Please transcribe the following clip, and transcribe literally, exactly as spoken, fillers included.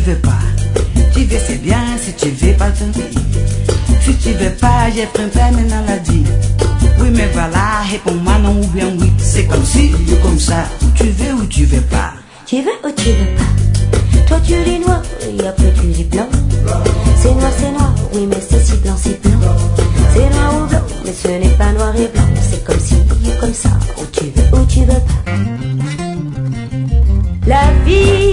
veux pas. Tu veux c'est bien, si tu veux pas tant pis. Si tu veux pas, j'ai pris un peu maintenant l'a dit. Oui mais voilà, réponds-moi non ou bien oui. C'est comme si ou comme ça, où tu veux ou tu veux pas. Tu veux ou tu veux pas. Toi tu dis noir, et après tu dis blanc. C'est noir, c'est noir, oui mais c'est si blanc, c'est blanc. C'est noir ou blanc, mais ce n'est pas noir et blanc. C'est comme si ou comme ça, où tu veux ou tu veux pas. La vie